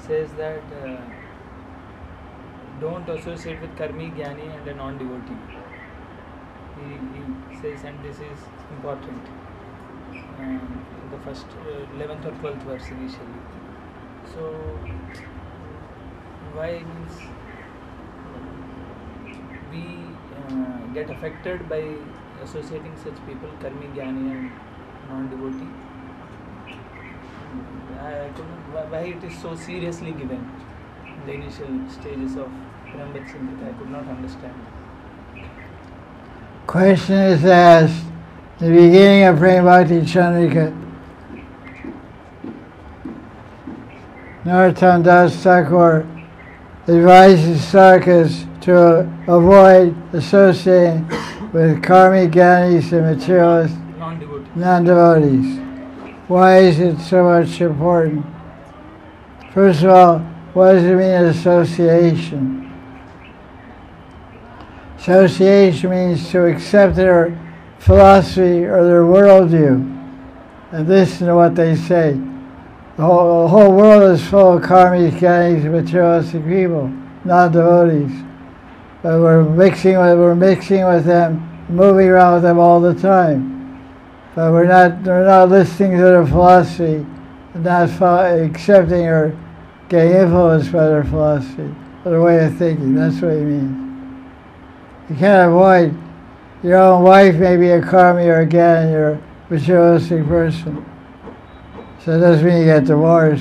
says that don't associate with karmi, jnani and a non-devotee. He says, and this is important, the first 11th or 12th verse initially. So why means we get affected by associating such people, karmi, jnani and non-devotee? I couldn't, why it is so seriously given in the initial stages of Brahmat Samhita, I could not understand. Question is asked in the beginning of Prema Bhakti Chandrika. Narottam Das Thakur advises sadhakas to avoid associating with karmic jnanis and materialist non-devotees. Why is it so much important? First of all, what does it mean, association? Association means to accept their philosophy or their worldview and listen to what they say. The whole world is full of karmic jnanis and materialistic people, non-devotees. But we're mixing with them, moving around with them all the time. But we're not listening to their philosophy, not accepting or getting influenced by their philosophy, or their way of thinking. That's what he means. You can't avoid your own wife, maybe a karmi or a jnani or a materialistic person. So it doesn't mean you get divorced.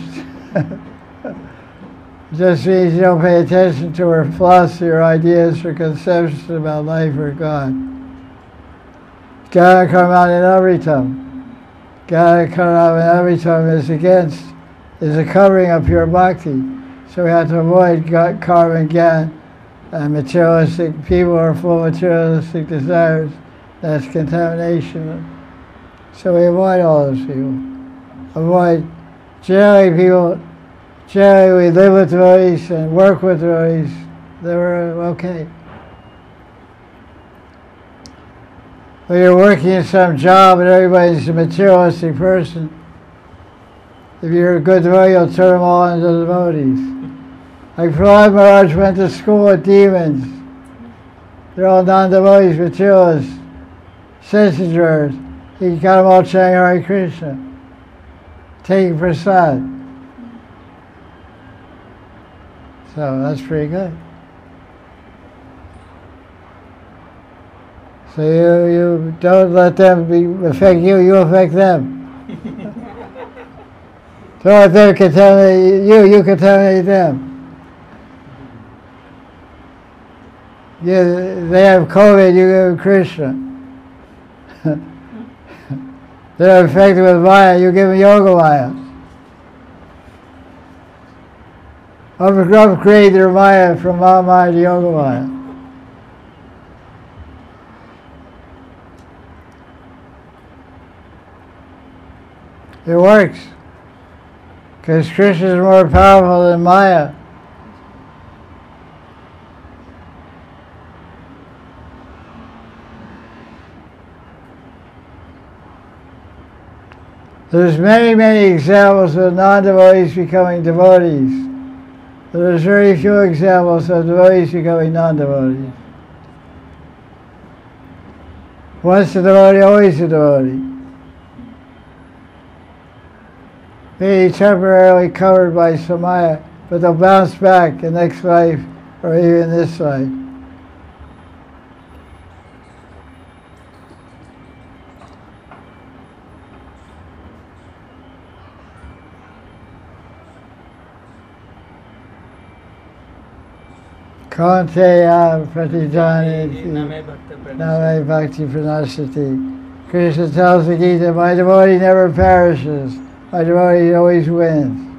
It just means you don't pay attention to her philosophy or ideas or conceptions about life or God. Jnana karma anavritam. Jnana karma anavritam is a covering of pure bhakti. So we have to avoid karma and jnana and materialistic people are full of materialistic desires. That's contamination. So we avoid all those people. Generally we live with devotees and work with devotees. They were okay. When you're working in some job and everybody's a materialistic person, if you're a good devotee, you'll turn them all into devotees. Like Prahlad Maharaj went to school with demons. They're all non-devotees, materialists, sense enjoyers. He got them all chanting Hare Krishna, taking prasad. So that's pretty good. So you don't let them affect you, you affect them. Don't let them contaminate you, you contaminate them. They have COVID, you give them Krishna. They're affected with Maya, you give them Yoga Maya. Upgrade their Maya from Maya to Yoga Maya. It works. Because Krishna is more powerful than Maya. There's many examples of non-devotees becoming devotees. There's very few examples of devotees becoming non-devotees. Once a devotee, always a devotee. Maybe temporarily covered by samaya, but they'll bounce back in next life or even this life. Kaunteya pratijani name bhakti pranashati. Krishna tells the Gita, my devotee never perishes. My devotee always wins.